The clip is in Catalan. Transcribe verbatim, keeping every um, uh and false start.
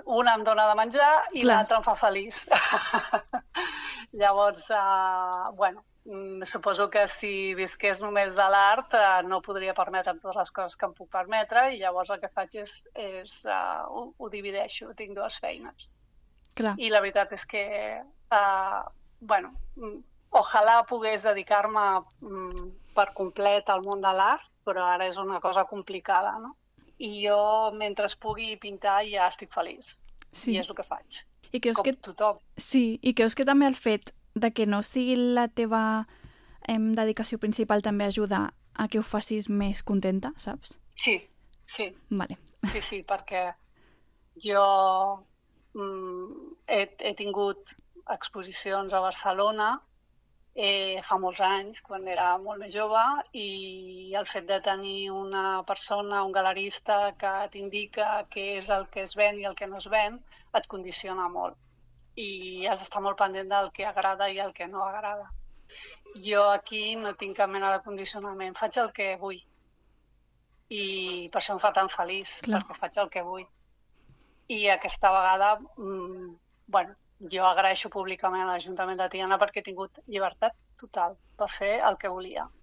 una em dona de menjar i Clar. l'altra em fa feliç. Llavors, uh, bueno, suposo que si visqués només de l'art uh, no podria permetre'm totes les coses que em puc permetre i llavors el que faig és, és uh, ho, ho divideixo, tinc dues feines. Clar. I la veritat és que, uh, bueno, ojalà pogués dedicar-me um, per complet al món de l'art, però ara és una cosa complicada, no? I jo, mentre pugui pintar, ja estic feliç. Sí. I és el que faig. I creus Com que... tothom. Sí, i creus que també el fet de que no sigui la teva em, dedicació principal també ajuda a que ho facis més contenta, saps? Sí, sí. Vale. Sí, sí, perquè jo mm, he, he tingut exposicions a Barcelona eh, fa molts anys, quan era molt més jove, i el fet de tenir una persona, un galerista, que t'indica què és el que es ven i el que no es ven, et condiciona molt. I has d'estar molt pendent del que agrada i el que no agrada. Jo aquí no tinc cap mena de condicionament, faig el que vull. I per això em fa tan feliç, Clar. perquè faig el que vull. I aquesta vegada, mmm, bueno, jo agraeixo públicament a l'Ajuntament de Tiana perquè he tingut llibertat total per fer el que volia.